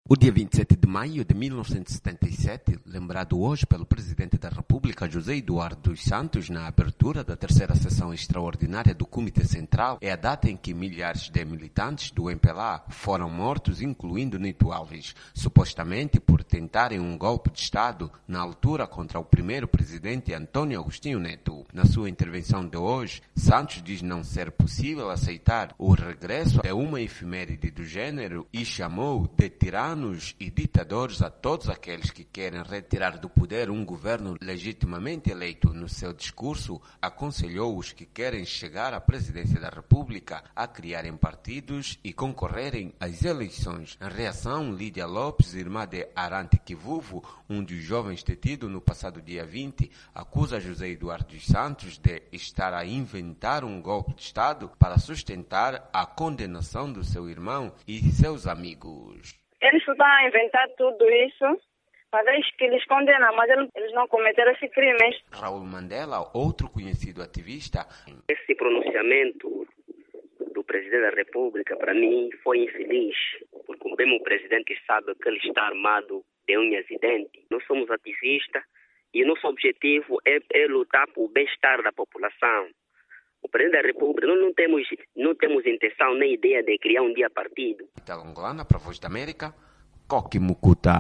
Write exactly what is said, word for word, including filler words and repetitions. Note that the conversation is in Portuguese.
O dia vinte e sete de maio de mil novecentos e setenta e sete, lembrado hoje pelo Presidente da República, José Eduardo dos Santos, na abertura da terceira sessão extraordinária do Comitê Central, é a data em que milhares de militantes do M P L A foram mortos, incluindo Nito Alves, supostamente por tentarem um golpe de Estado, na altura contra o primeiro presidente Antônio Agostinho Neto. Na sua intervenção de hoje, Santos diz não ser possível aceitar o regresso de uma efeméride do gênero e chamou de tirano e ditadores a todos aqueles que querem retirar do poder um governo legitimamente eleito. No seu discurso, aconselhou os que querem chegar à presidência da República a criarem partidos e concorrerem às eleições. Em reação, Lídia Lopes, irmã de Arante Kivuvo, um dos jovens detido no passado dia vinte, acusa José Eduardo dos Santos de estar a inventar um golpe de Estado para sustentar a condenação do seu irmão e seus amigos. Eles estão a inventar tudo isso, para que eles condenam, mas eles não cometeram esse crime. Raul Mandela, outro conhecido ativista. Esse pronunciamento do Presidente da República, para mim, foi infeliz, porque o mesmo Presidente sabe que ele está armado de unhas e dentes. Nós somos ativistas e o nosso objetivo é, é lutar por bem-estar da população. O Presidente da República, nós não temos, não temos intenção nem ideia de criar um dia partido. Angolana, para a Voz da América, Coque Mucuta.